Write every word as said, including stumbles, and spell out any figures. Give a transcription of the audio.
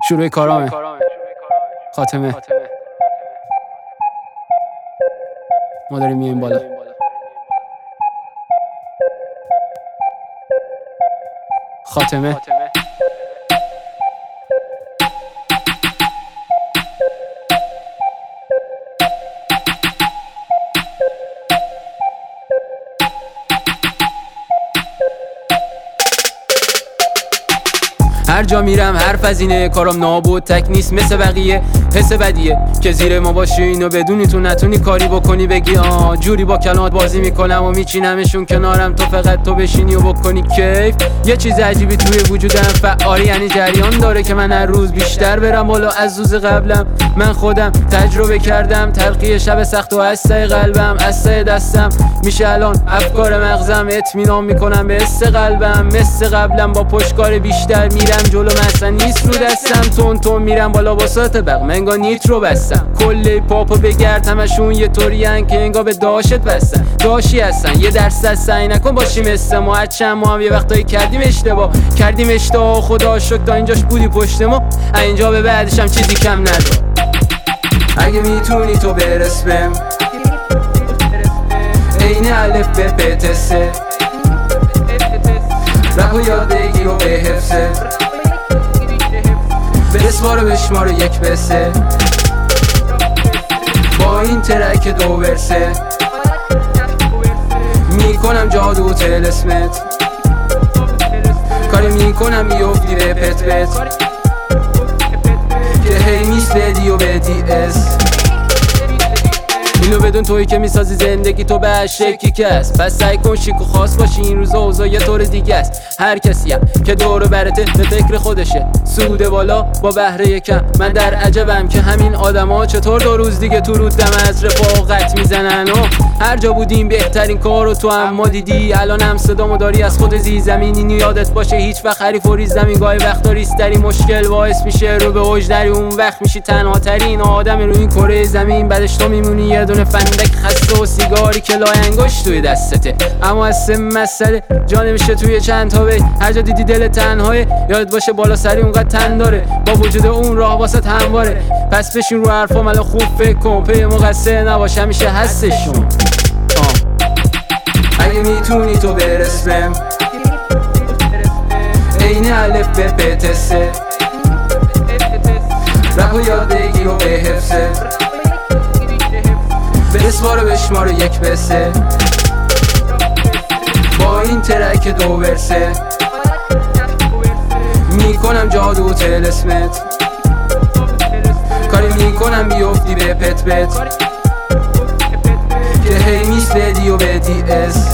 شروع کارامه، خاتمه. ما داریم میایم بالا. خاتمه. هر جا میرم حرف از اینه، کارم نابود تک نیست مثل بقیه. حس بدیه که زیر ما باشی اینو بدونی تو نتونی کاری بکنی، بگی آه جوری با کلمات بازی میکنم و میچینمشون کنارم، تو فقط تو بشینی و بکنی کیف. یه چیز عجیبی توی وجودم فعالی، یعنی جریان داره که من هر روز بیشتر برم بالا از روز قبلم. من خودم تجربه کردم تلخی شب سخت و از سای قلبم، از سای دستم میشه الان افکار مغزم، اطمینان میکنم به حس قلبم. مثل قبلم با پشتکار بیشتر میرم جلو، مثلا نیست رو دستم، تون تون میرم بالا با ساعت بق منگا نیترو بستم. کل پاپو بگرد همشون یه طوری هن که انگا به داشت بستن، داشی هستن یه درصد سعی نکن باشی مثل ما. هرچند ما هم یه وقتایی کردیم اشتباه، کردیم اشتباه خدا شکر تا اینجاش بودی پشت ما، اینجا به بعدش هم چیزی کم ندار. اگه میتونی تو برس بهم عین الف به پتسه، رپ و یاد بگیر و به حفظه، برسوار و بشمار یک بسه، با این ترک دو ورسه میکنم جادو و تلسمت، کاری میکنم میفتی به پت پت که هی میس بدی و بدی اس. اینو بدون تویی که میسازی زندگی تو به هر شکلی که هست، پس سعی کن شیک و خاص باشی. این روزا اوضاع یه طور دیگه است، هر کسی هم که دور برته به فکر خودشه، سود بالا با بهره کم. من در عجبم که همین آدما چطور دو روز دیگه تو رود دم از رفاقت میزنن و هر جا بودیم بهترین کارو تو هم ما دیدی. الان هم صدامو داری از خود زی زمین، این یادت باشه هیچ وقت حریف و ریز زمین گاهی وقتا ریستری مشکل باعث میشه رو به اوج نری، اون وقت میشی تنها ترین آدم روی این کره زمین. بعدش تو میمونی یه دونه فندک خسته و سیگاری که لای انگشت توی دستته، اما از سه مسئله جا نمیشه توی چند تا بی. هر جا دیدی دل تنهایه یادت باشه بالا سری اونقدر تن داره، با وجود اون راه واسط همواره. پس بشین رو حرفام الان خوب فکر کن، پی مقصر نباش همیشه هستشون. اگه میتونی تو برس بهم عین الف به پتسه، رپ و یاد بگیر و به حفظه، برسوار و بشمار یک بسه، با این ترک دو ورسه میکنم جادو و تلسمت، کاری میکنم بیفتی به پت پت که هی میس بدی و بدی اس.